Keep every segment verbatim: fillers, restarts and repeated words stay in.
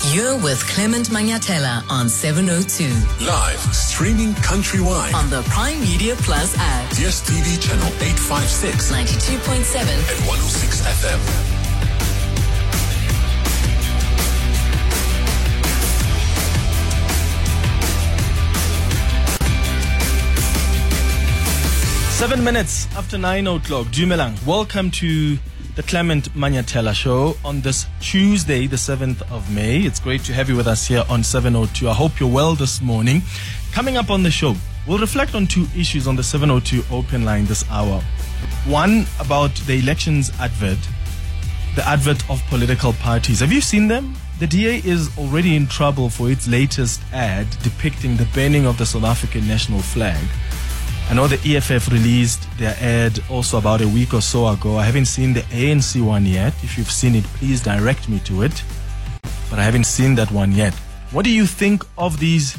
You're with Clement Manyatela on seven oh two. Live, streaming countrywide. On the Prime Media Plus app. D S T V channel eight fifty-six. ninety-two point seven. And one oh six F M. Seven minutes after nine o'clock. Dumelang. Welcome to the Clement Manyatela Show on this Tuesday, the seventh of May. It's great to have you with us here on seven oh two. I hope you're well this morning. Coming up on the show, we'll reflect on two issues on the seven oh two open line this hour. One about the elections advert, the advert of political parties. Have you seen them? The D A is already in trouble for its latest ad depicting the burning of the South African national flag. I know the E F F released their ad also about a week or so ago. I haven't seen the A N C one yet. If you've seen it, please direct me to it. But I haven't seen that one yet. What do you think of these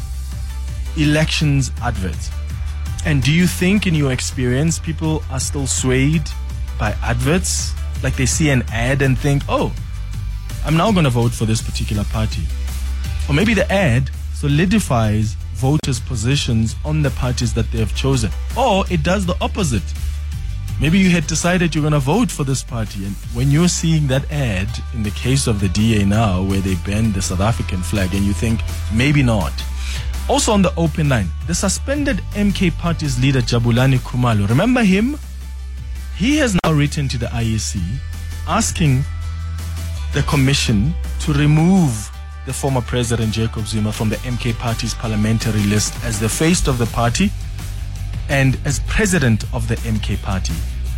elections adverts? And do you think in your experience people are still swayed by adverts? Like they see an ad and think, oh, I'm now going to vote for this particular party. Or maybe the ad solidifies voters' positions on the parties that they have chosen. Or it does the opposite. Maybe you had decided you're going to vote for this party, and when you're seeing that ad, in the case of the D A now, where they banned the South African flag, and you think, maybe not. Also on the open line, the suspended M K Party's leader, Jabulani Khumalo, remember him? He has now written to the I E C asking the commission to remove the former president Jacob Zuma from the M K Party's parliamentary list as the face of the party and as president of the M K Party.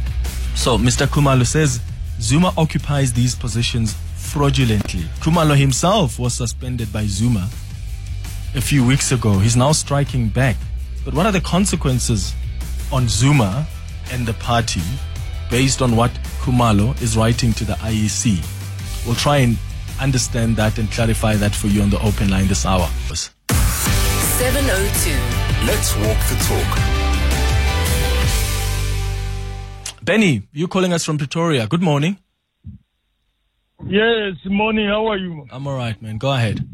So Mister Khumalo says Zuma occupies these positions fraudulently. Khumalo himself was suspended by Zuma a few weeks ago. He's now striking back. But what are the consequences on Zuma and the party based on what Khumalo is writing to the I E C? We'll try and understand that and clarify that for you on the open line this hour. seven oh two. Let's walk the talk. Benny, you're calling us from Pretoria. Good morning. Yes, morning. How are you? I'm all right, man. Go ahead.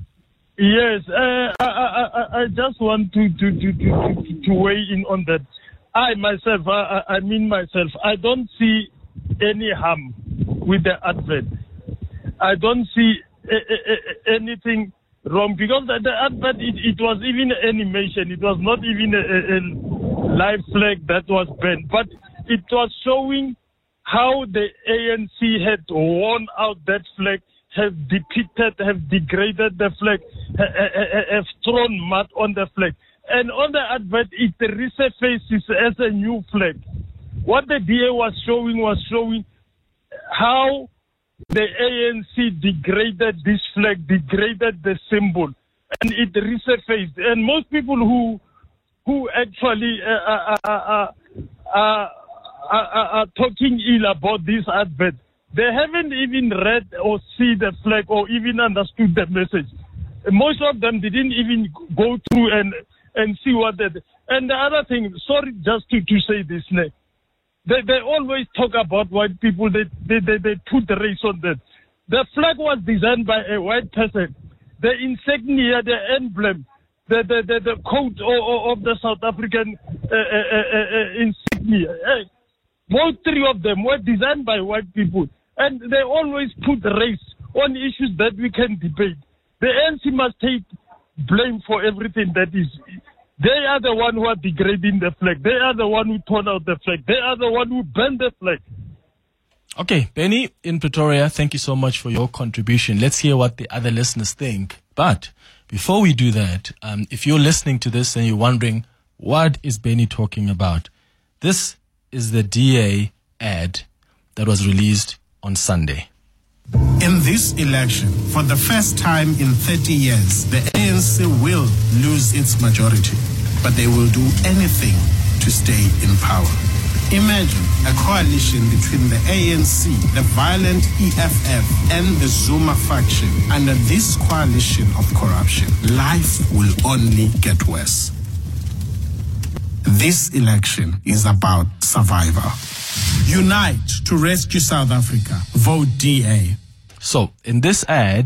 Yes, uh, I, I, I, I just want to, to, to, to, to weigh in on that. I myself, I, I mean myself, I don't see any harm with the advert. I don't see a, a, a, anything wrong because the, the advert, it, it was even animation. It was not even a, a live flag that was banned, but it was showing how the A N C had worn out that flag, have depicted, have degraded the flag, have thrown mud on the flag. And on the advert, it resurfaces as a new flag. What the D A was showing was showing how the A N C degraded this flag, degraded the symbol, and it resurfaced. And most people who who actually uh, uh, uh, uh, uh, are talking ill about this advert, they haven't even read or see the flag or even understood the message. Most of them didn't even go through and, and see what they... And the other thing, sorry just to, to say this, Nick. They, they always talk about white people. They, they, they, they put the race on that. The flag was designed by a white person. The insignia, the emblem, the the, the, the coat of, of the South African uh, uh, uh, uh, insignia. Uh, both three of them were designed by white people. And they always put race on issues that we can debate. The A N C must take blame for everything that is... They are the one who are degrading the flag. They are the one who torn out the flag. They are the one who banned the flag. Okay, Benny in Pretoria, thank you so much for your contribution. Let's hear what the other listeners think. But before we do that, um, if you're listening to this and you're wondering, what is Benny talking about? This is the D A ad that was released on Sunday. In this election, for the first time in thirty years, the A N C will lose its majority, but they will do anything to stay in power. Imagine a coalition between the A N C, the violent E F F, and the Zuma faction. Under this coalition of corruption, life will only get worse. This election is about survival. Unite to rescue South Africa. Vote D A. So, in this ad,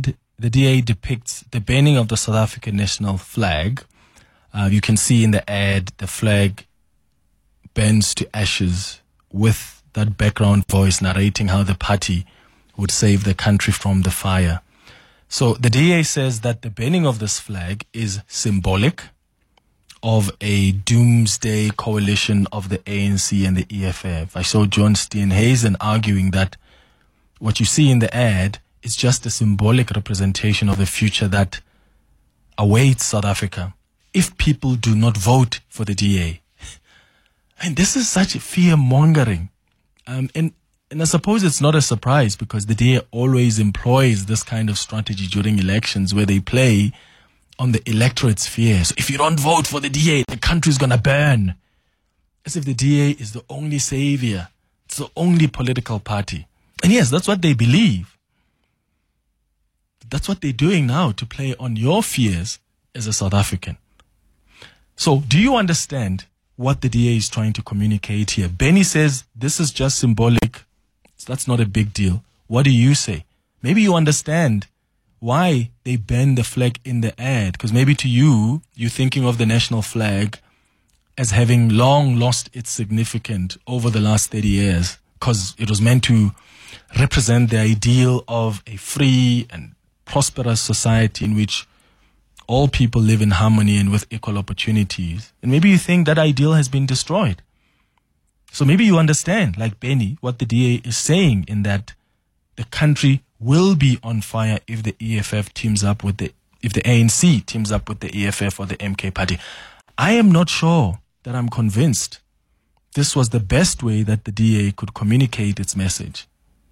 the D A depicts the burning of the South African national flag. Uh, you can see in the ad the flag burns to ashes with that background voice narrating how the party would save the country from the fire. So the D A says that the burning of this flag is symbolic of a doomsday coalition of the A N C and the E F F. I saw John Steenhuisen arguing that what you see in the ad is just a symbolic representation of the future that awaits South Africa if people do not vote for the D A. And this is such fear-mongering. Um, and, and I suppose it's not a surprise because the D A always employs this kind of strategy during elections where they play on the electorate's fear. So if you don't vote for the D A, the country's going to burn. As if the D A is the only savior. It's the only political party. And yes, that's what they believe. That's what they're doing now to play on your fears as a South African. So do you understand what the D A is trying to communicate here? Benny says this is just symbolic. That's not a big deal. What do you say? Maybe you understand why they bend the flag in the ad. Because maybe to you, you're thinking of the national flag as having long lost its significance over the last thirty years. Because it was meant to represent the ideal of a free and prosperous society in which all people live in harmony and with equal opportunities. And maybe you think that ideal has been destroyed. So maybe you understand, like Benny, what the D A is saying in that the country will be on fire if the E F F teams up with the, if the A N C teams up with the E F F or the M K party. I am not sure that I'm convinced this was the best way that the D A could communicate its message.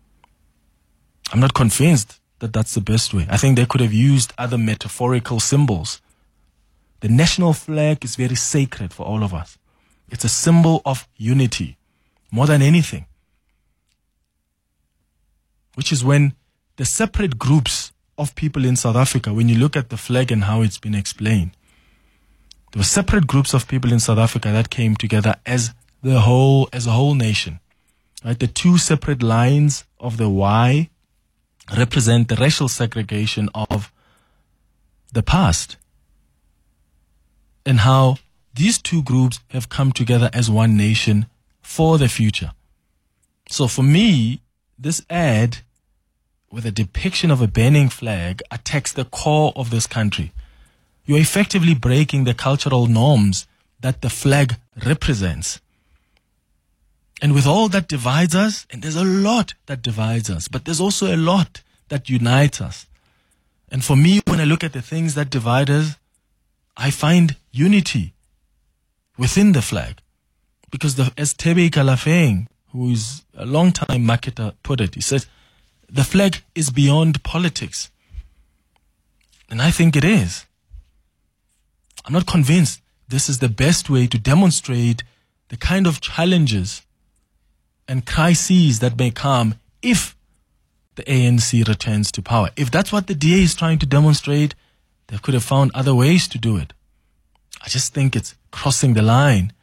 I'm not convinced that that's the best way. I think they could have used other metaphorical symbols. The national flag is very sacred for all of us. It's a symbol of unity, more than anything. Which is when the separate groups of people in South Africa, when you look at the flag and how it's been explained, there were separate groups of people in South Africa that came together as the whole, as a whole nation. Right? The two separate lines of the Y represent the racial segregation of the past and how these two groups have come together as one nation for the future. So for me, this ad with a depiction of a burning flag attacks the core of this country. You're effectively breaking the cultural norms that the flag represents. And with all that divides us, and there's a lot that divides us, but there's also a lot that unites us. And for me, when I look at the things that divide us, I find unity within the flag. Because the, as Tebe Kalafeng, who is a long-time marketer, put it, he says, the flag is beyond politics. And I think it is. I'm not convinced this is the best way to demonstrate the kind of challenges and crises that may come if the A N C returns to power. If that's what the D A is trying to demonstrate, they could have found other ways to do it. I just think it's crossing the line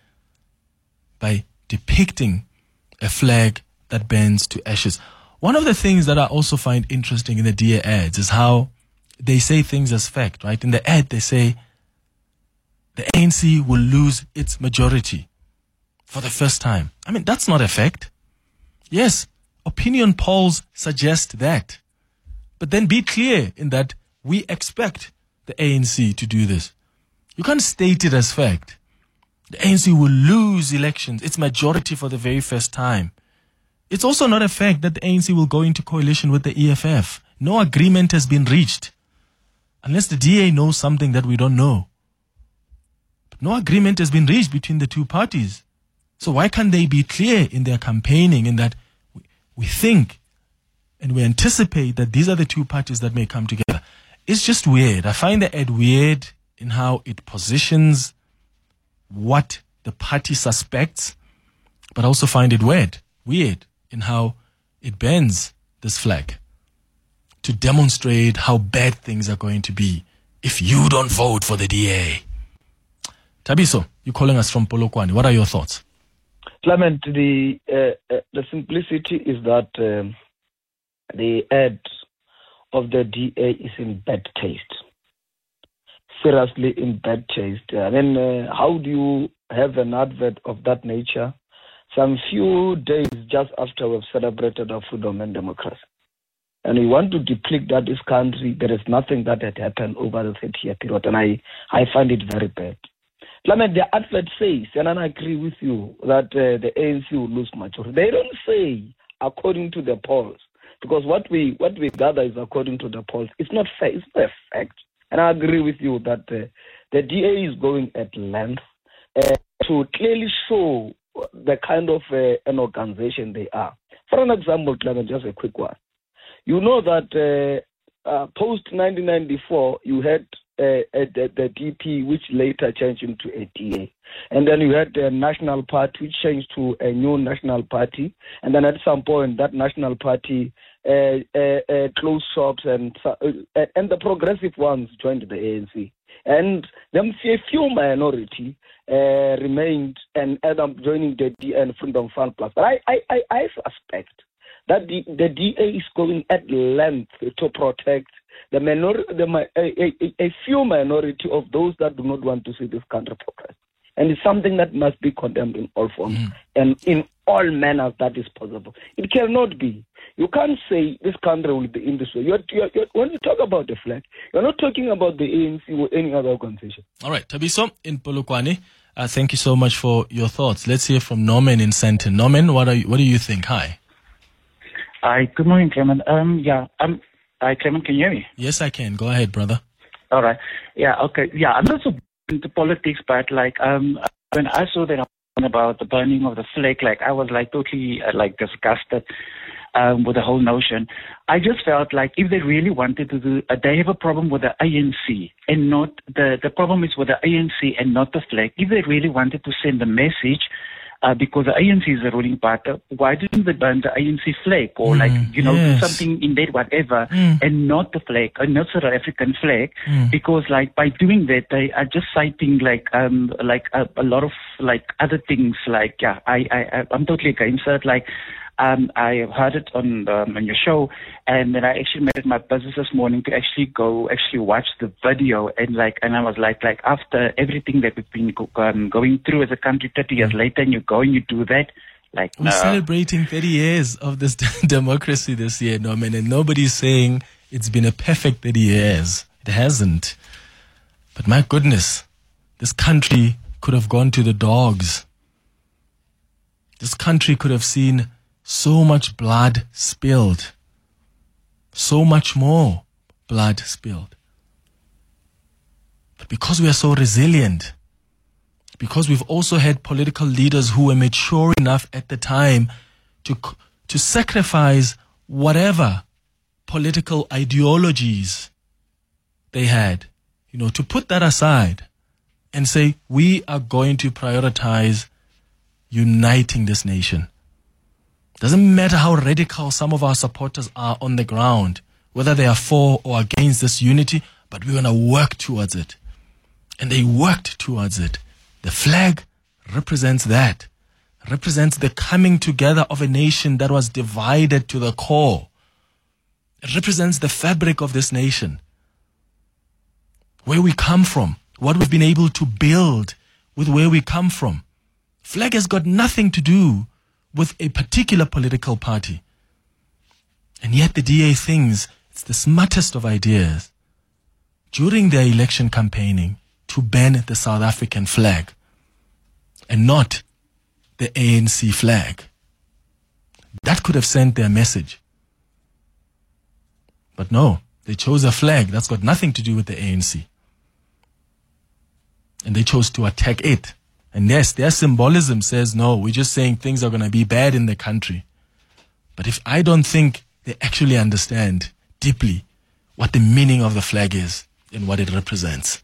by depicting a flag that burns to ashes. One of the things that I also find interesting in the D A ads is how they say things as fact, right? In the ad, they say the A N C will lose its majority for the first time. I mean, that's not a fact. Yes, opinion polls suggest that. But then be clear in that we expect the A N C to do this. You can't state it as fact. The A N C will lose elections, its majority for the very first time. It's also not a fact that the A N C will go into coalition with the E F F. No agreement has been reached. Unless the D A knows something that we don't know. But no agreement has been reached between the two parties. So why can't they be clear in their campaigning in that we, we think and we anticipate that these are the two parties that may come together? It's just weird. I find the ad weird in how it positions what the party suspects, but I also find it weird, weird in how it bends this flag to demonstrate how bad things are going to be if you don't vote for the D A. Tabiso, you're calling us from Polokwane. What are your thoughts? Clement, the uh, uh, the simplicity is that um, the ad of the D A is in bad taste. Seriously in bad taste. I mean, uh, how do you have an advert of that nature some few days just after we've celebrated our freedom and democracy? And we want to deplete that this country, there is nothing that had happened over the thirty-year period, and I, I find it very bad. I mean, the advert says, and I agree with you, that uh, the A N C will lose majority. They don't say according to the polls, because what we what we gather is according to the polls. It's not fair. It's not a fact. And I agree with you that uh, the D A is going at length uh, to clearly show the kind of uh, an organization they are. For an example, Clement, just a quick one. You know that uh, uh, post nineteen ninety-four, you had uh, uh, the, the D P, which later changed into a D A. And then you had the National Party, which changed to a new National Party. And then at some point, that National Party uh, uh, uh, closed shops, and uh, and the progressive ones joined the A N C. And then a few minority uh, remained and ended up joining the D A and Freedom Front Plus. But I, I, I, I suspect that the, the D A is going at length to protect the minor, the a, a, a few minority of those that do not want to see this country progress. And it's something that must be condemned in all forms mm. and in all manners that is possible. It cannot be. You can't say this country will be in this way. You're, you're, you're, when you talk about the flag, you're not talking about the A N C or any other organization. All right, Thabiso in Polokwane, uh, thank you so much for your thoughts. Let's hear from Norman in Sandton. Norman, what are you, what do you think? Hi. Hi, good morning, Clement. Um, yeah, um, hi, Clement, can you hear me? Yes, I can. Go ahead, brother. All right. Yeah, okay. Yeah, I'm not so into politics, but like, um, when I saw that about the burning of the flag, like, I was like totally uh, like disgusted um, with the whole notion. I just felt like if they really wanted to do, uh, they have a problem with the A N C and not the the problem is with the A N C and not the flag. If they really wanted to send a message. Uh, because the A N C is the ruling party, why didn't they burn the A N C flag or mm, like, you know, yes. do something in that whatever mm. and not the flag, or not the South African flag? Mm. Because like by doing that, they are just citing like, um, like a, a lot of like other things like, yeah, I, I, I'm totally against it. Like, Um, I heard it on um, on your show, and then I actually made it my business this morning to actually go actually watch the video, and like, and I was like, like after everything that we've been go, um, going through as a country, thirty years later, and you go and you do that, like we're no. celebrating thirty years of this democracy this year, Norman, and nobody's saying it's been a perfect thirty years. It hasn't. But my goodness, this country could have gone to the dogs. This country could have seen so much blood spilled. So much more blood spilled. But because we are so resilient, because we've also had political leaders who were mature enough at the time to, to sacrifice whatever political ideologies they had, you know, to put that aside and say, we are going to prioritize uniting this nation. Doesn't matter how radical some of our supporters are on the ground, whether they are for or against this unity, but we're going to work towards it. And they worked towards it. The flag represents that, represents the coming together of a nation that was divided to the core. It represents the fabric of this nation, where we come from, what we've been able to build with where we come from. Flag has got nothing to do with a particular political party. And yet the D A thinks it's the smartest of ideas during their election campaigning to ban the South African flag and not the A N C flag. That could have sent their message. But no, they chose a flag that's got nothing to do with the A N C. And they chose to attack it. And yes, their symbolism says, no, we're just saying things are going to be bad in the country. But if I don't think they actually understand deeply what the meaning of the flag is and what it represents.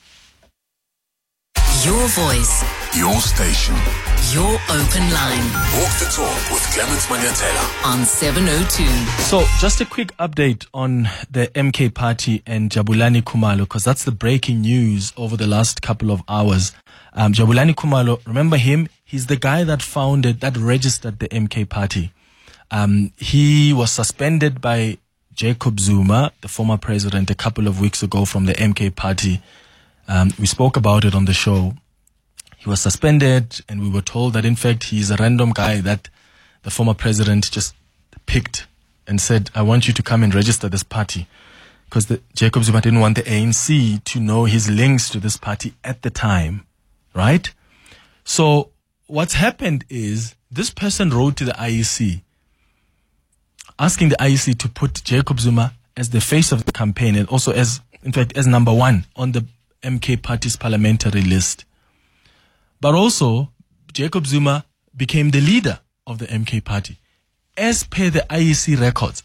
Your voice. Your station. Your open line. Walk the talk with Clement Manyatela on seven oh two. So just a quick update on the M K party and Jabulani Khumalo, because that's the breaking news over the last couple of hours. Um, Jabulani Khumalo, remember him? He's the guy that founded, that registered the M K party. Um, he was suspended by Jacob Zuma, the former president, a couple of weeks ago from the M K party. Um, we spoke about it on the show. He was suspended, and we were told that, in fact, he's a random guy that the former president just picked and said, I want you to come and register this party. Because Jacob Zuma didn't want the A N C to know his links to this party at the time, right? So what's happened is this person wrote to the I E C, asking the I E C to put Jacob Zuma as the face of the campaign and also as, in fact, as number one on the M K party's parliamentary list. But also, Jacob Zuma became the leader of the M K party, as per the I E C records.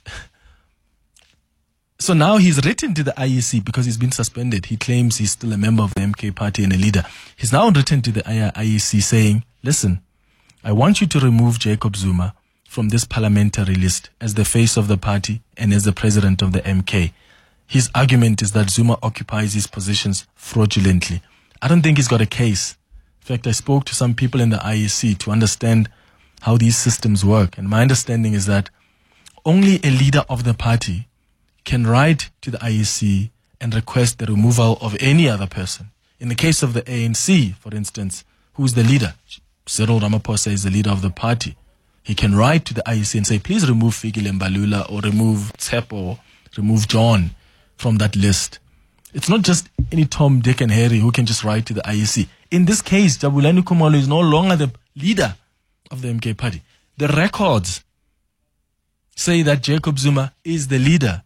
So now he's written to the I E C because he's been suspended. He claims he's still a member of the M K party and a leader. He's now written to the I E C saying, listen, I want you to remove Jacob Zuma from this parliamentary list as the face of the party and as the president of the M K. His argument is that Zuma occupies his positions fraudulently. I don't think he's got a case. In fact, I spoke to some people in the I E C to understand how these systems work. And my understanding is that only a leader of the party can write to the I E C and request the removal of any other person. In the case of the A N C, for instance, who's the leader? Cyril Ramaphosa is the leader of the party. He can write to the I E C and say, please remove Fikile Mbalula or remove Tsepo, remove John from that list. It's not just any Tom, Dick and Harry who can just write to the I E C. In this case, Jabulani Khumalo is no longer the leader of the M K party. The records say that Jacob Zuma is the leader.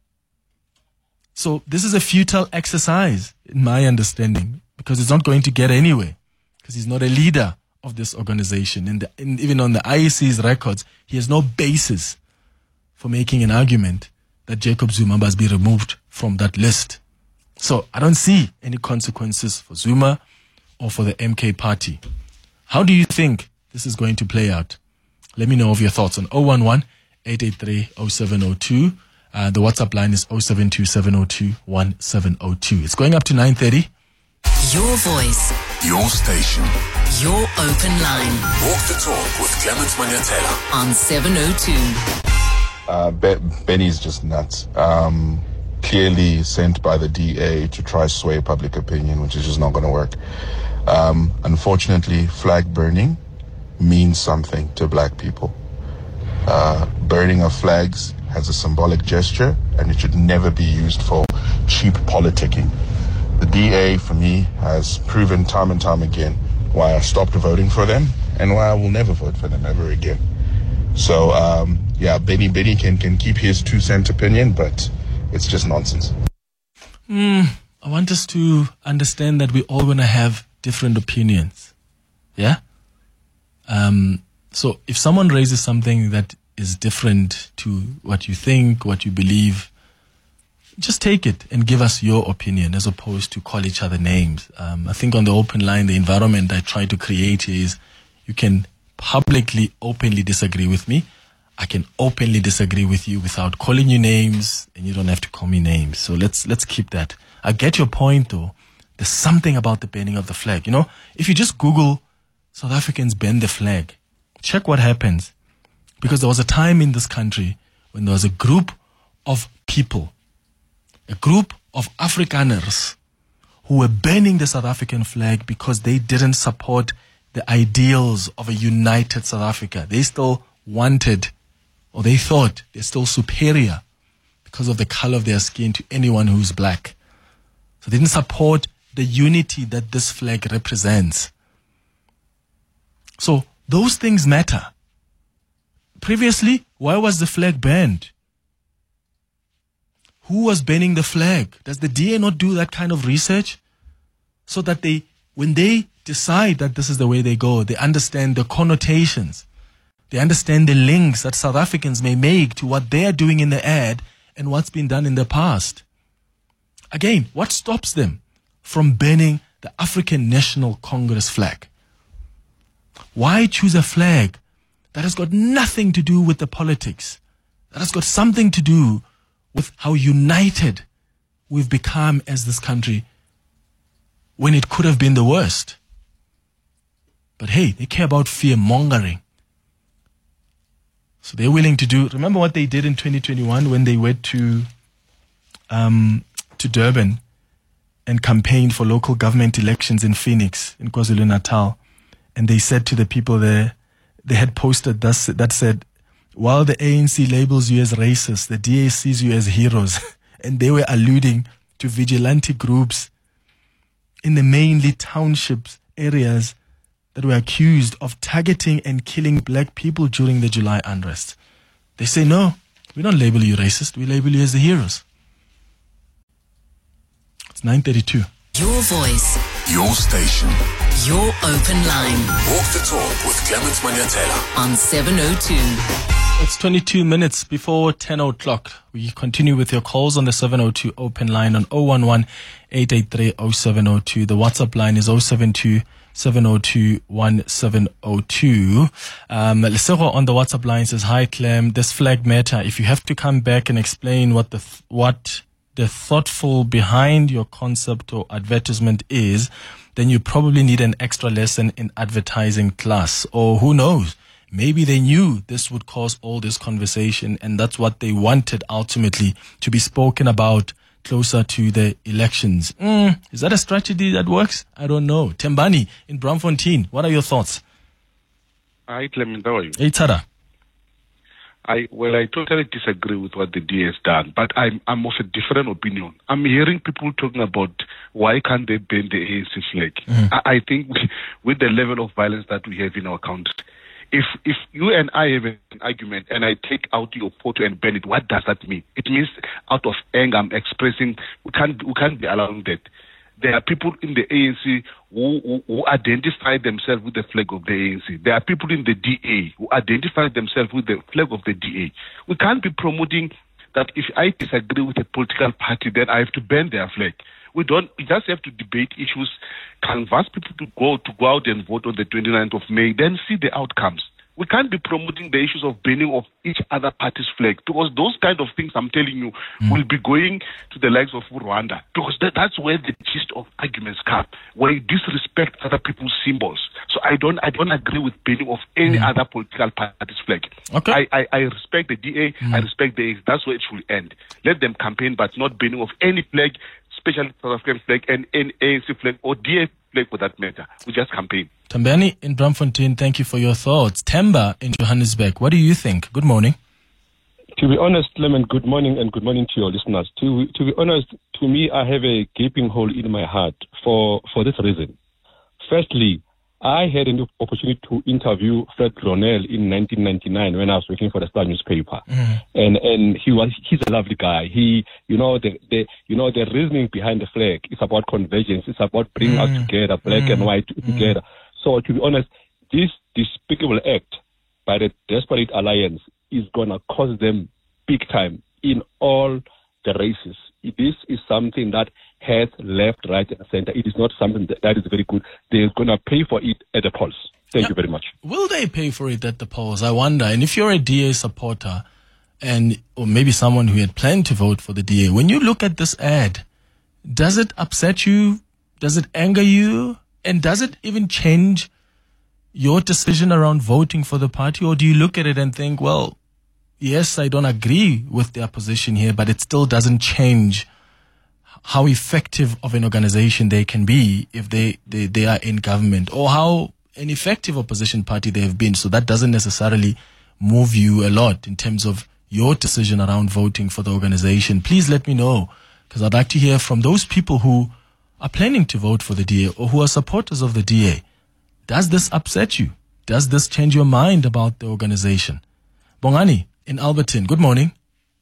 So this is a futile exercise, in my understanding, because it's not going to get anywhere, because he's not a leader of this organization. And, and even on the I E C's records, he has no basis for making an argument that Jacob Zuma must be removed from that list. So I don't see any consequences for Zuma or for the M K party. How do you think this is going to play out? Let me know of your thoughts on zero one one, eight eight three, zero seven zero two. Uh, the WhatsApp line is zero seven two, seven zero two, one seven zero two. It's going up to nine thirty. Your voice. Your station. Your open line. Walk the talk with Clement Manyatela on seven oh two. Uh, Be- Benny's just nuts. Um, clearly sent by the D A to try sway public opinion, which is just not going to work. Um, unfortunately, flag burning means something to black people. Uh, burning of flags has a symbolic gesture, and it should never be used for cheap politicking. The D A, for me, has proven time and time again why I stopped voting for them and why I will never vote for them ever again. So, um, yeah, Benny Benny can, can keep his two cent opinion, but it's just nonsense. Mm, I want us to understand that we're all going to have different opinions. Yeah? Um, so if someone raises something that is different to what you think, what you believe, just take it and give us your opinion as opposed to call each other names. Um, I think on the open line, the environment I try to create is you can publicly, openly disagree with me. I can openly disagree with you without calling you names, and you don't have to call me names. So let's let's keep that. I get your point, though. There's something about the burning of the flag. You know, if you just Google South Africans burn the flag, check what happens. Because there was a time in this country when there was a group of people, a group of Afrikaners who were burning the South African flag because they didn't support the ideals of a united South Africa. They still wanted, or they thought they're still superior because of the color of their skin to anyone who's black. So they didn't support the unity that this flag represents. So those things matter. Previously, why was the flag banned? Who was banning the flag? Does the D A not do that kind of research? So that they, when they decide that this is the way they go, they understand the connotations. They understand the links that South Africans may make to what they're doing in the ad and what's been done in the past. Again, what stops them from banning the African National Congress flag? Why choose a flag that has got nothing to do with the politics, that has got something to do with how united we've become as this country when it could have been the worst? But hey, they care about fear-mongering. So they're willing to do. Remember what they did in twenty twenty-one when they went to um, to Durban and campaigned for local government elections in Phoenix, in KwaZulu-Natal. And they said to the people there, they had posted this, that said, while the A N C labels you as racist, the D A sees you as heroes. And they were alluding to vigilante groups in the mainly townships areas that were accused of targeting and killing black people during the July unrest. They say, no, we don't label you racist, we label you as the heroes. It's nine thirty-two. Your voice. Your station. Your open line. Walk the talk with Clement Manyatela on seven oh two. It's twenty-two minutes before ten o'clock. We continue with your calls on the seven oh two open line on oh one one, eight eight three, oh seven oh two. The WhatsApp line is oh seven two, seven oh two, one seven oh two. Um, Lesego on the WhatsApp line says, hi Clem, this flag matter. If you have to come back and explain what the, th- what the thoughtful behind your concept or advertisement is, then you probably need an extra lesson in advertising class. Or who knows? Maybe they knew this would cause all this conversation and that's what they wanted ultimately to be spoken about closer to the elections. Mm, is that a strategy that works? I don't know. Tembani in Braamfontein, what are your thoughts? Hi, Clement, how are you? Hey, Tada. I, well, I totally disagree with what the D A has done, but I'm, I'm of a different opinion. I'm hearing people talking about why can't they ban the A N C flag. Mm-hmm. I, I think we, with the level of violence that we have in our country, if if you and I have an argument and I take out your photo and ban it, what does that mean? It means out of anger I'm expressing, we can't, we can't be allowing that. There are people in the A N C who, who, who identify themselves with the flag of the A N C. There are people in the D A who identify themselves with the flag of the D A. We can't be promoting that if I disagree with a political party, then I have to ban their flag. We don't. We just have to debate issues, canvass people to go to go out and vote on the twenty-ninth of May, then see the outcomes. We can't be promoting the issues of banning of each other party's flag, because those kind of things, I'm telling you, mm. will be going to the likes of Rwanda, because that, that's where the gist of arguments come, where you disrespect other people's symbols. So I don't I don't agree with banning of any mm. other political party's flag. Okay. I, I, I respect the D A, mm. I respect the A. That's where it should end. Let them campaign, but not banning of any flag, especially South African flag and any A N C flag or D A flag for that matter. We just campaign. Tambani in Braamfontein, thank you for your thoughts. Temba in Johannesburg, what do you think? Good morning. To be honest, Clement, good morning and good morning to your listeners. To to be honest, to me, I have a gaping hole in my heart for, for this reason. Firstly, I had an opportunity to interview Fred Ronell in nineteen ninety-nine when I was working for the Star newspaper, mm. and and he was he's a lovely guy. He, you know, the the you know the reasoning behind the flag is about convergence. It's about bringing mm. us together, black mm. and white mm. together. So to be honest, this despicable act by the Desperate Alliance is gonna cost them big time in all the races. This is something that has left, right, and center. It is not something that, that is very good. They're going to pay for it at the polls. Thank yeah. you very much. Will they pay for it at the polls? I wonder. And if you're a D A supporter, and or maybe someone who had planned to vote for the D A, when you look at this ad, does it upset you? Does it anger you? And does it even change your decision around voting for the party? Or do you look at it and think, well, yes, I don't agree with their position here, but it still doesn't change how effective of an organization they can be if they, they, they are in government, or how an effective opposition party they have been. So that doesn't necessarily move you a lot in terms of your decision around voting for the organization. Please let me know, because I'd like to hear from those people who are planning to vote for the D A or who are supporters of the D A. Does this upset you? Does this change your mind about the organization? Bongani in Alberton, good morning.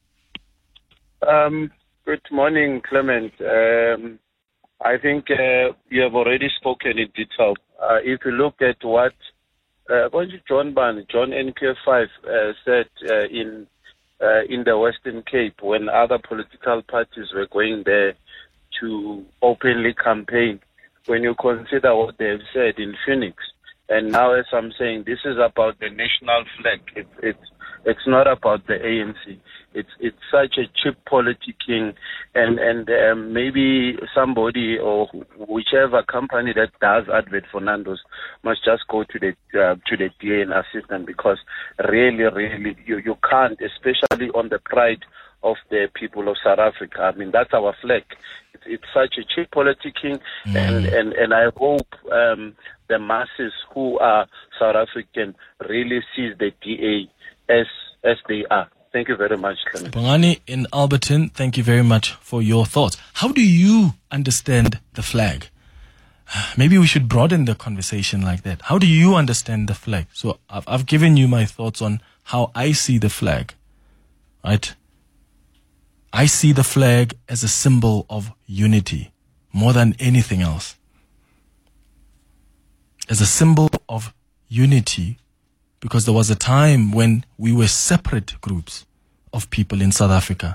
Um, good morning, Clement. Um, I think uh, you have already spoken in detail. Uh, if you look at what uh, John Ban, John N K five uh, said uh, in uh, in the Western Cape when other political parties were going there to openly campaign, when you consider what they have said in Phoenix, and now as I'm saying, this is about the national flag. It, it's It's not about the A N C. It's it's such a cheap politicking, and and um, maybe somebody or whichever company that does advert for Nando's must just go to the uh, to the D A and assist them, because really, really, you you can't, especially on the pride of the people of South Africa. I mean, that's our flag. It's, it's such a cheap politicking, mm. and, and and I hope um, the masses who are South African really sees the D A as as they are. Thank you very much, Clement. Bongani in Alberton, thank you very much for your thoughts. How do you understand the flag? Maybe we should broaden the conversation like that. How do you understand the flag? So I've, I've given you my thoughts on how I see the flag, right? I see the flag as a symbol of unity more than anything else. As a symbol of unity, because there was a time when we were separate groups of people in South Africa.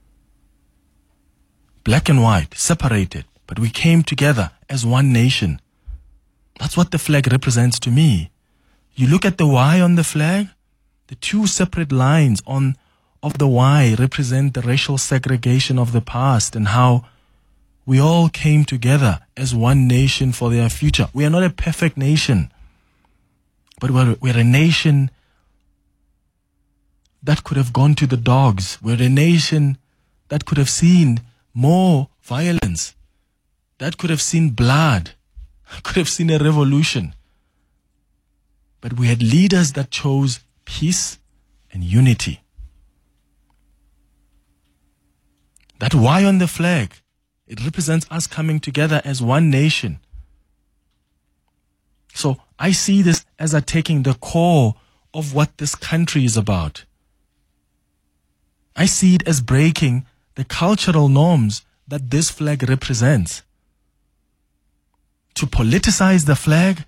Black and white, separated, but we came together as one nation. That's what the flag represents to me. You look at the Y on the flag, the two separate lines on of the Y represent the racial segregation of the past and how we all came together as one nation for their future. We are not a perfect nation, but we're, we're a nation that could have gone to the dogs. We're a nation that could have seen more violence, that could have seen blood, could have seen a revolution. But we had leaders that chose peace and unity. That Y on the flag, it represents us coming together as one nation. So I see this as attacking the core of what this country is about. I see it as breaking the cultural norms that this flag represents. To politicize the flag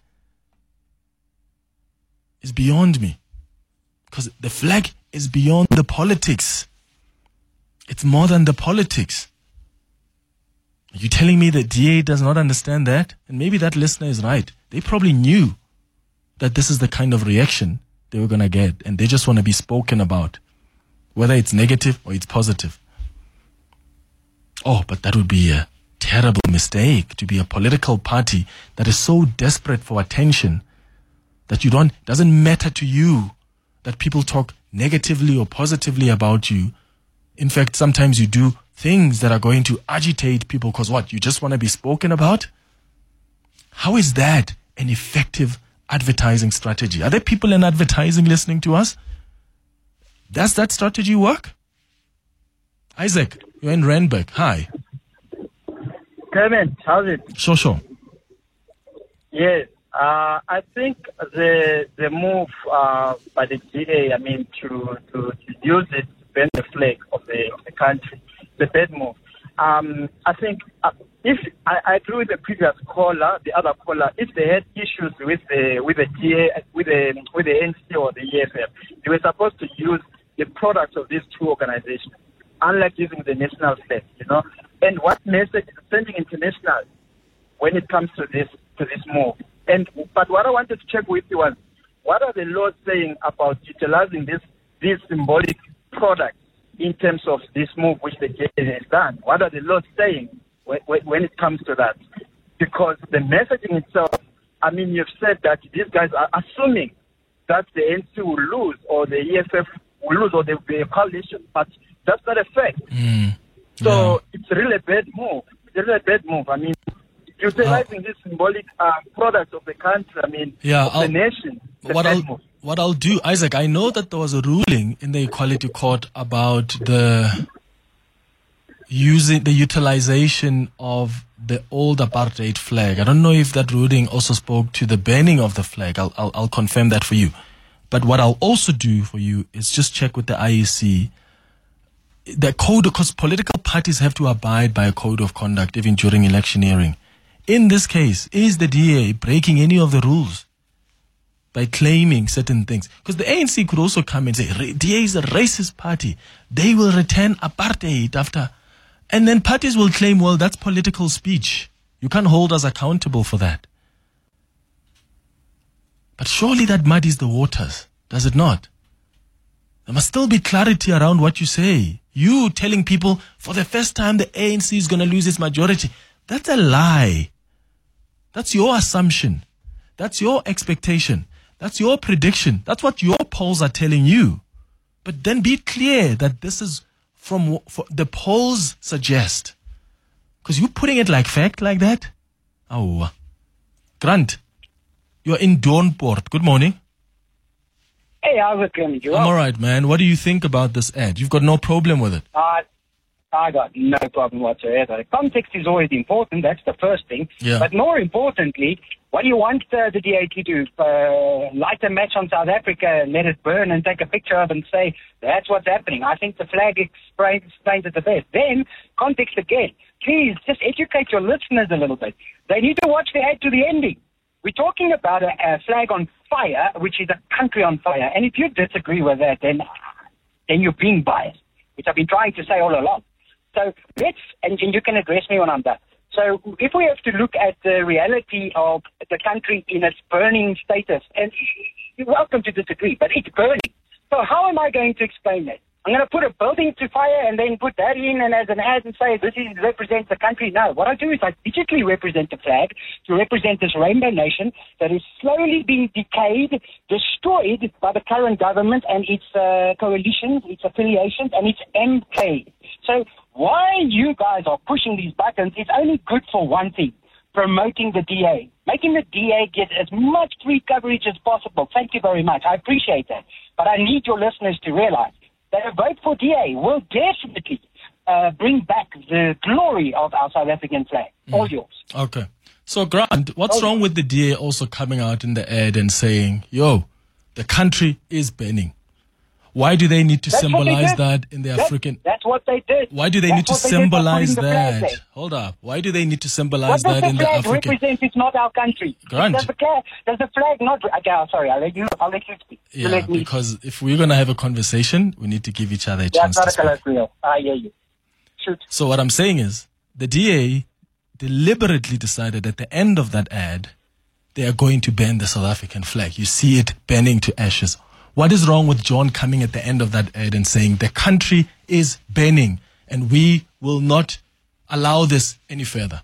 is beyond me, because the flag is beyond the politics. It's more than the politics. Are you telling me that D A does not understand that? And maybe that listener is right. They probably knew that this is the kind of reaction they were going to get, and they just want to be spoken about, whether it's negative or it's positive. Oh, but that would be a terrible mistake, to be a political party that is so desperate for attention that you don't, doesn't matter to you that people talk negatively or positively about you. In fact, sometimes you do things that are going to agitate people because what? You just want to be spoken about? How is that an effective advertising strategy? Are there people in advertising listening to us? Does that strategy work? Isaac, you're in Randburg. Hi. Clement, how's it? Sure, sure. Yes. Uh, I think the the move uh, by the D A, I mean, to, to, to use it to bend the flag of the, of the country, the bad move. Um, I think uh, if I, I agree with the previous caller, the other caller, if they had issues with the with the D A, with the with the N C or the E F F, they were supposed to use the products of these two organizations, unlike using the national flag, you know. And what message is sending international when it comes to this to this move? And but what I wanted to check with you was, what are the laws saying about utilizing this these symbolic products in terms of this move which the J A has done? What are the laws saying when, when it comes to that? Because the messaging itself, I mean, you've said that these guys are assuming that the N C will lose or the E F F will lose or there will be a coalition, but that's not a fact. Mm. So Yeah. it's really a bad move. It's really a bad move. I mean, utilizing uh, this symbolic uh, product of the country, I mean, yeah, of I'll, the nation. What I'll, move. what I'll do, Isaac, I know that there was a ruling in the Equality Court about the using the utilization of the old apartheid flag. I don't know if that ruling also spoke to the banning of the flag. I'll, I'll, I'll confirm that for you. But what I'll also do for you is just check with the I E C. The code, because political parties have to abide by a code of conduct even during electioneering. In this case, is the D A breaking any of the rules by claiming certain things? Because the A N C could also come and say, D A is a racist party. They will return apartheid after. And then parties will claim, well, that's political speech. You can't hold us accountable for that. But surely that muddies the waters, does it not? There must still be clarity around what you say. You telling people for the first time the A N C is going to lose its majority. That's a lie. That's your assumption. That's your expectation. That's your prediction. That's what your polls are telling you. But then be clear that this is from what the polls suggest. Because you're putting it like fact like that. Oh. Grant, you're in Doornpoort. Good morning. Hey, how's it going? I'm all right, man. What do you think about this ad? You've got no problem with it. Uh, I got no problem whatsoever. Context is always important. That's the first thing. Yeah. But more importantly, what do you want uh, the D A to do? Uh, light a match on South Africa, let it burn, and take a picture of it and say, that's what's happening. I think the flag explains, explains it the best. Then, context again. Please, just educate your listeners a little bit. They need to watch the ad to the ending. We're talking about a, a flag on fire, which is a country on fire. And if you disagree with that, then then you're being biased, which I've been trying to say all along. So let's, and you can address me when I'm done. So if we have to look at the reality of the country in its burning status, and you're welcome to disagree, but it's burning. So how am I going to explain that? I'm going to put a building to fire and then put that in and as an ad and say this is, represents the country. No, what I do is I digitally represent the flag to represent this rainbow nation that is slowly being decayed, destroyed by the current government and its uh, coalitions, its affiliations, and its M K. So why you guys are pushing these buttons is only good for one thing, promoting the D A. Making the D A get as much free coverage as possible. Thank you very much. I appreciate that. But I need your listeners to realize that a vote for D A will definitely uh, bring back the glory of our South African flag. Mm. All yours. Okay. So, Grant, what's oh. wrong with the D A also coming out in the ad and saying, yo, the country is burning? Why do they need to that's symbolize that in the that's, African... That's what they did. Why do they that's need to symbolize that? Hold up. Why do they need to symbolize that in the African... What does the flag represent? It's not our country. Grant. Does the, flag, does the flag not... Okay, sorry, I'll let you, I'll let you speak. Yeah, let me because if we're going to have a conversation, we need to give each other a yeah, chance to speak. Yeah, it's not a colloquial. I hear you. Shoot. So what I'm saying is, the D A deliberately decided at the end of that ad, they are going to burn the South African flag. You see it burning to ashes. What is wrong with John coming at the end of that ad and saying the country is burning and we will not allow this any further?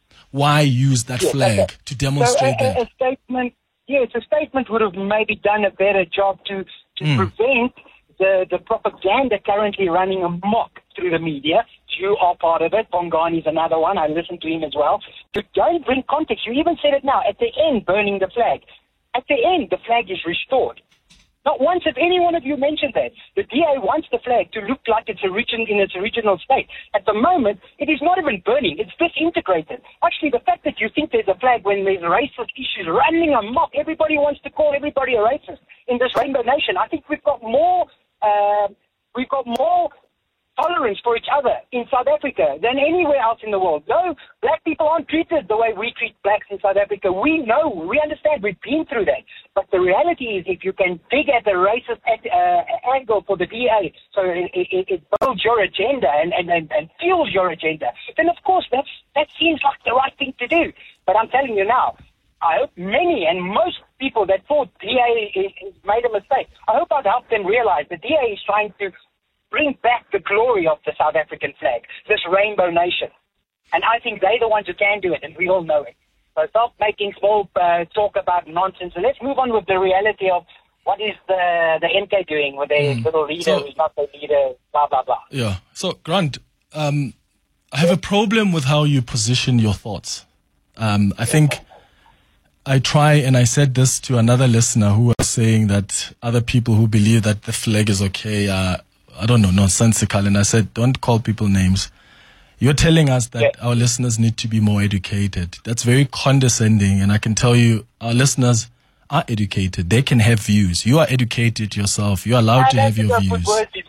Why use that yes, flag okay. to demonstrate so a, that? A, a statement, yes, a statement would have maybe done a better job to, to mm. prevent the, the propaganda currently running amok through the media. You are part of it. Bongani is another one. I listened to him as well. You don't bring context. You even said it now. At the end, burning the flag. At the end, the flag is restored. Not once has any one of you mentioned that. The D A wants the flag to look like it's origin in its original state. At the moment, it is not even burning. It's disintegrated. Actually, the fact that you think there's a flag when there's racist issues running amok, everybody wants to call everybody a racist in this rainbow nation. I think we've got more, uh, we've got more tolerance for each other in South Africa than anywhere else in the world. No, black people aren't treated the way we treat blacks in South Africa. We know, we understand, we've been through that. But the reality is if you can dig at the racist uh, angle for the D A so it, it, it builds your agenda and, and, and, and fuels your agenda, then of course that's, that seems like the right thing to do. But I'm telling you now, I hope many and most people that thought D A made a mistake, I hope I've helped them realize the D A is trying to bring back the glory of the South African flag, this rainbow nation. And I think they're the ones who can do it, and we all know it. So stop making small uh, talk about nonsense, and let's move on with the reality of what is the the M K doing with their mm. little leader so, who's not the leader, blah, blah, blah. Yeah. So, Grant, um, I have a problem with how you position your thoughts. Um, I think I try, and I said this to another listener who was saying that other people who believe that the flag is okay are I don't know, nonsensical. And I said, don't call people names. You're telling us that yeah. our listeners need to be more educated. That's very condescending. And I can tell you, our listeners are educated. They can have views. You are educated yourself. You're allowed yeah, to have your views.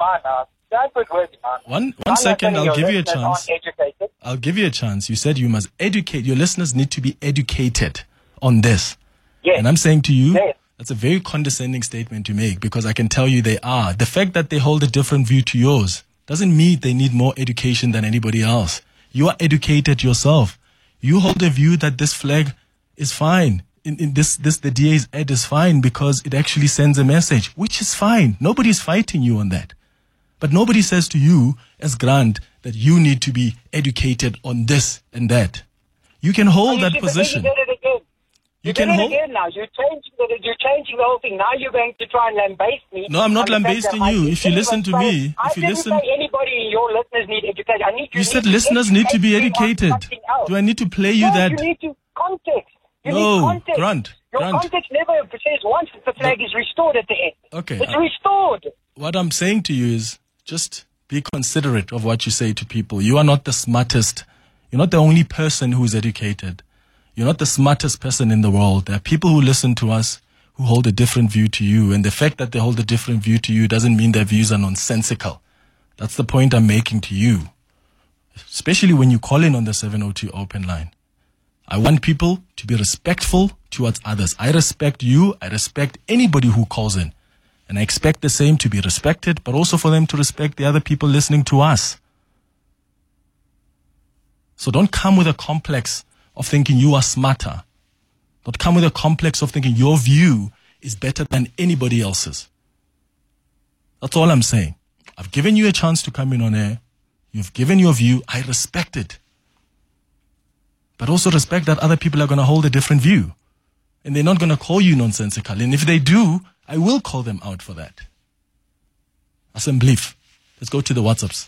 One, one second, I'll give you a chance. I'll give you a chance. You said you must educate. Your listeners need to be educated on this. Yes. And I'm saying to you, yes. That's a very condescending statement to make because I can tell you they are. The fact that they hold a different view to yours doesn't mean they need more education than anybody else. You are educated yourself. You hold a view that this flag is fine. in, in this, this, the D A's ad is fine because it actually sends a message, which is fine. Nobody's fighting you on that. But nobody says to you as Grant that you need to be educated on this and that. You can hold that position. You did it again. You, You did can it hold- again now. You're changing, the, you're changing the whole thing. Now you're going to try and lambaste me. No, I'm not on the fact lambasting that I you. didn't If you listen to say- me, I if you didn't listen- say anybody in your listeners need education. I need you, You said need to listeners need to be educate me on educated. something else. Do I need to play you no, that? you need to context. You No, need context. Grant, Your Grant. context never says once that the flag is restored at the end. Okay, It's uh, restored. What I'm saying to you is just be considerate of what you say to people. You are not the smartest. You're not the only person who is educated. You're not the smartest person in the world. There are people who listen to us who hold a different view to you. And the fact that they hold a different view to you doesn't mean their views are nonsensical. That's the point I'm making to you. Especially when you call in on the seven oh two open line. I want people to be respectful towards others. I respect you. I respect anybody who calls in. And I expect the same to be respected, but also for them to respect the other people listening to us. So don't come with a complex of thinking you are smarter. Don't come with a complex of thinking your view is better than anybody else's. That's all I'm saying. I've given you a chance to come in on air. You've given your view. I respect it. But also respect that other people are going to hold a different view. And they're not going to call you nonsensical. And if they do, I will call them out for that. Assembly. Let's go to the WhatsApps.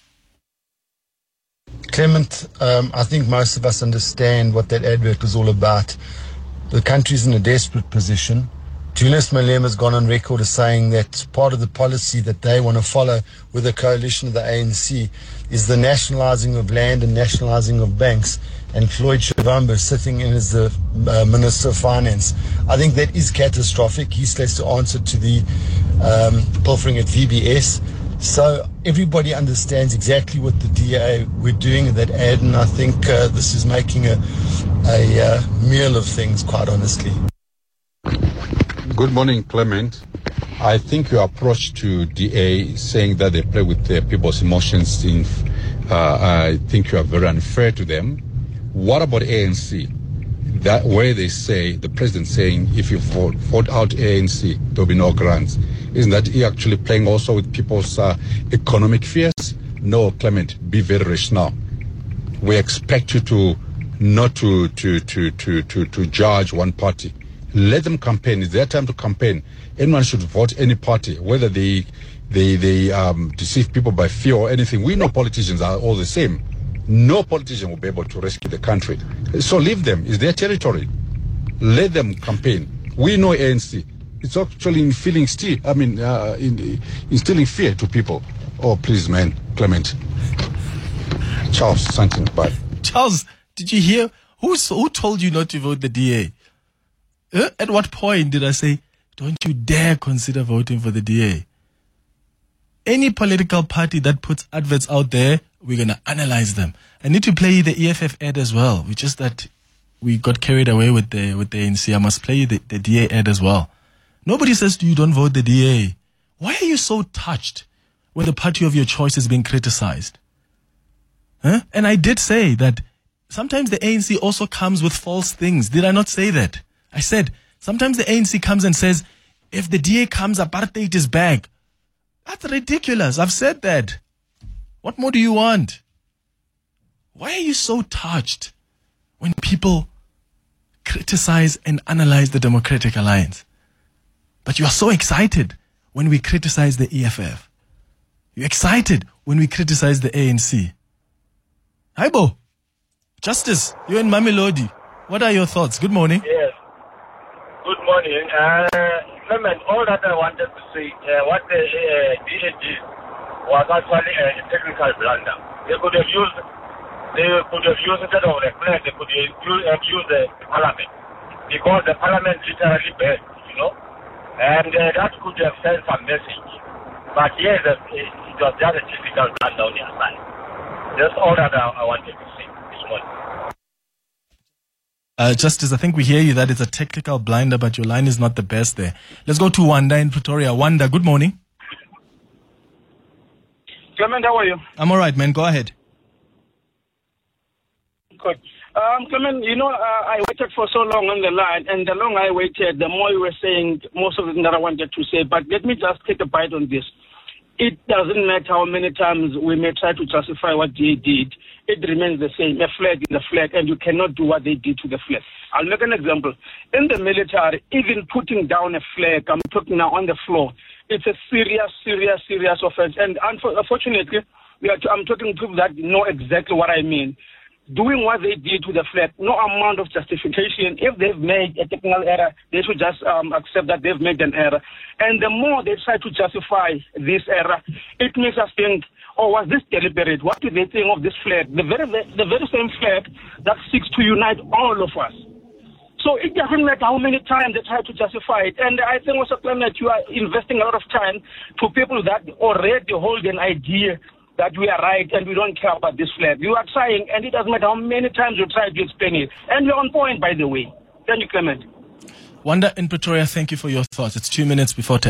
Clement, um, I think most of us understand what that advert was all about. The country's in a desperate position. Julius Malema has gone on record as saying that part of the policy that they want to follow with the coalition of the A N C is the nationalising of land and nationalising of banks. And Floyd Shivambu sitting in as the uh, Minister of Finance. I think that is catastrophic. He still has to answer to the um, pilfering at V B S. So everybody understands exactly what the D A were doing in that ad, and I think uh, this is making a, a uh, meal of things, quite honestly. Good morning, Clement. I think your approach to D A saying that they play with the people's emotions, in, uh, I think you are very unfair to them. What about A N C? That where they say, the president saying, if you vote, vote out A N C, there will be no grants. Isn't that he actually playing also with people's uh, economic fears? No, Clement, be very rational. We expect you to not to to to to to, to judge one party. Let them campaign. It's their time to campaign. Anyone should vote any party, whether they they they um, deceive people by fear or anything. We know politicians are all the same. No politician will be able to rescue the country. So leave them. It's their territory. Let them campaign. We know A N C. It's actually instilling still. I mean, uh, in, instilling fear to people. Oh, please, man, Clement. Charles, something bye. Charles, did you hear? Who's, who told you not to vote the D A? Uh, at what point did I say, don't you dare consider voting for the D A? Any political party that puts adverts out there, we're going to analyze them. I need to play the E F F ad as well. It's just that we got carried away with the with the A N C. I must play the, the D A ad as well. Nobody says to you, don't vote the D A. Why are you so touched when the party of your choice is being criticized? Huh? And I did say that sometimes the A N C also comes with false things. Did I not say that? I said, sometimes the A N C comes and says, if the D A comes, apartheid is back. That's ridiculous. I've said that. What more do you want? Why are you so touched when people criticize and analyze the Democratic Alliance? But you are so excited when we criticize the E F F. You're excited when we criticize the A N C. Hi, Bo. Justice, you're in Mamelodi. What are your thoughts? Good morning. Yes. Good morning. Uh, Clement, all that I wanted to say, uh, what the uh, D A did was actually a technical blunder. They could have used, they could have used instead of the flag, they could have used the parliament, because the parliament literally burned, you know, and uh, that could have sent some message. But yes, it, it was just a technical blunder on their side. That's all that I, I wanted to say this morning. Uh, Justice, I think we hear you that it's a technical blinder, but your line is not the best there. Let's go to Wanda in Pretoria. Wanda, good morning. Clement, how are you? I'm all right, man. Go ahead. Good. Um, Clement, you know, uh, I waited for so long on the line, and the longer I waited, the more you were saying most of the things that I wanted to say. But let me just take a bite on this. It doesn't matter how many times we may try to justify what they did. It remains the same. A flag is a flag, and you cannot do what they did to the flag. I'll make an example. In the military, even putting down a flag, I'm talking now on the floor, it's a serious, serious, serious offense. And unfortunately, we are, I'm talking to people that know exactly what I mean. Doing what they did to the flag, no amount of justification. If they've made a technical error, they should just um, accept that they've made an error. And the more they try to justify this error, it makes us think, oh, was this deliberate? What do they think of this flag? The very, the very same flag that seeks to unite all of us. So it doesn't matter how many times they try to justify it. And I think also, Clement, you are investing a lot of time to people that already hold an idea that we are right and we don't care about this flag. You are trying, and it doesn't matter how many times you try to explain it. And you're on point, by the way. Thank you, Clement. Wanda in Pretoria, thank you for your thoughts. It's two minutes before ten.